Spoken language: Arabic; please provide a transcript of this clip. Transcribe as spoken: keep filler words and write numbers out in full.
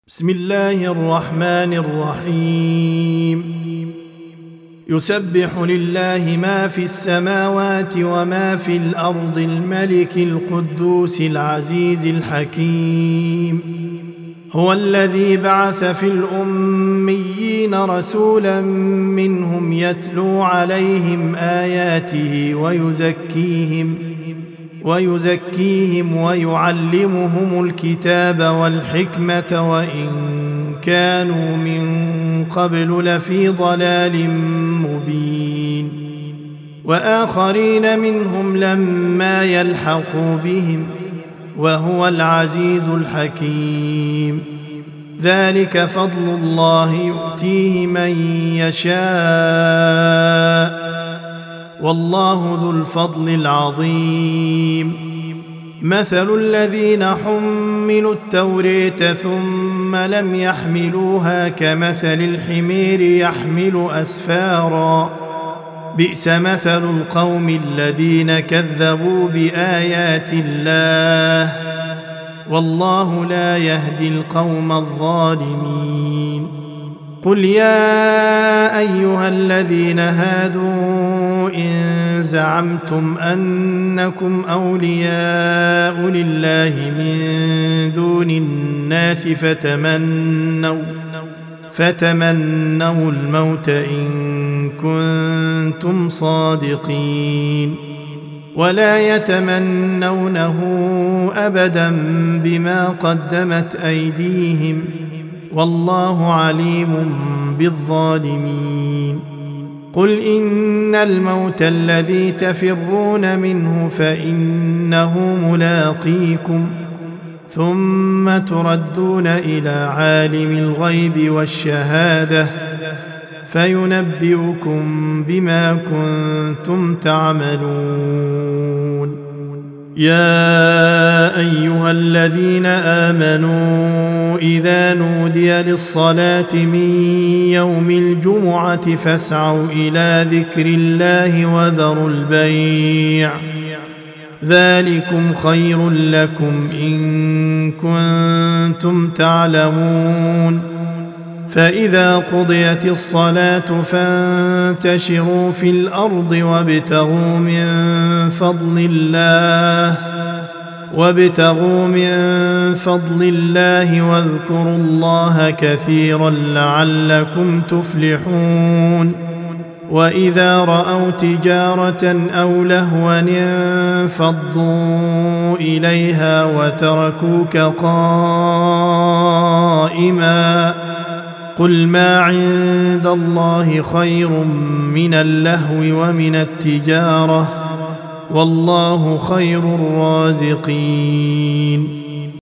بسم الله الرحمن الرحيم يسبح لله ما في السماوات وما في الأرض الملك القدوس العزيز الحكيم هو الذي بعث في الأميين رسولا منهم يتلو عليهم آياته ويزكيهم ويزكيهم ويعلمهم الكتاب والحكمة وإن كانوا من قبل لفي ضلال مبين وآخرين منهم لما يلحقوا بهم وهو العزيز الحكيم ذلك فضل الله يؤتيه من يشاء والله ذو الفضل العظيم مثل الذين حملوا التوراة ثم لم يحملوها كمثل الحمير يحمل أسفارا بئس مثل القوم الذين كذبوا بآيات الله والله لا يهدي القوم الظالمين قل يا أيها الذين هادوا إن زعمتم أنكم أولياء لله من دون الناس فتمنوا فتمنوا الموت إن كنتم صادقين ولا يتمنونه أبدا بما قدمت أيديهم والله عليم بالظالمين قل إن الموت الذي تفرون منه فإنه ملاقيكم ثم تردون إلى عالم الغيب والشهادة فينبئكم بما كنتم تعملون يا أيها الذين آمنوا إذا نودي للصلاة من يوم الجمعة فاسعوا إلى ذكر الله وذروا البيع ذلكم خير لكم إن كنتم تعلمون فإذا قضيت الصلاة فانتشروا في الأرض وابتغوا من فضل الله وابتغوا من فضل الله واذكروا الله كثيرا لعلكم تفلحون وإذا رأوا تجارة أو لهوا انفضوا إليها وتركوك قائما قل ما عند الله خير من اللهو ومن التجارة والله خير الرازقين